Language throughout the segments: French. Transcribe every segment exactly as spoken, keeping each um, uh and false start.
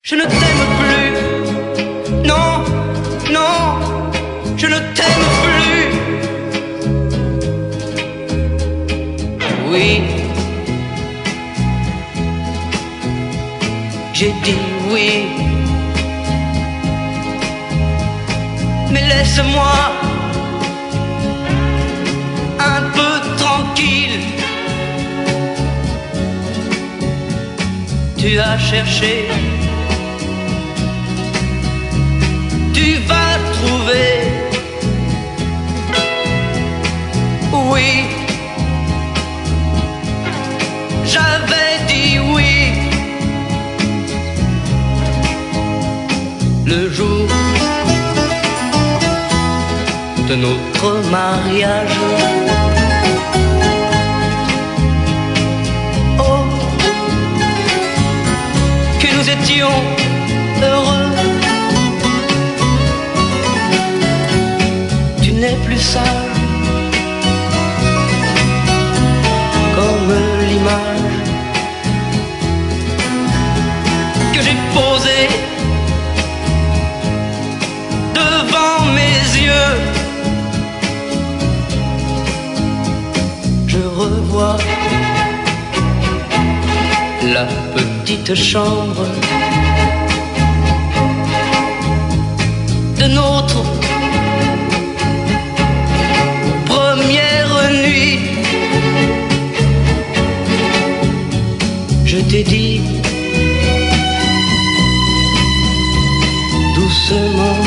Je ne t'aime plus. Non, non, je ne t'aime plus. Oui, j'ai dit oui. Mais laisse-moi un peu tranquille. Tu as cherché, tu vas trouver. Oui, j'avais dit oui. Le jour de notre mariage, oh, que nous étions heureux. Tu n'es plus sage comme l'image que j'ai posée devant mes yeux. Je revois la petite chambre de notre première nuit. Je t'ai dit doucement,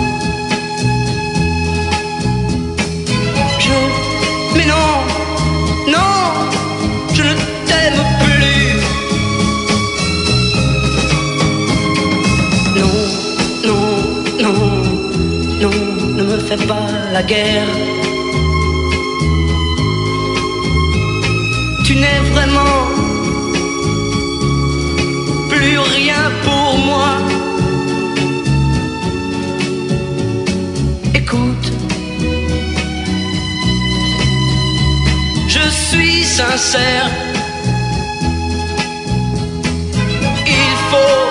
je... Mais non, non, je ne t'aime plus. Non, non, non, non, ne me fais pas la guerre. Tu n'es vraiment plus rien pour moi. Écoute, je suis sincère. Il faut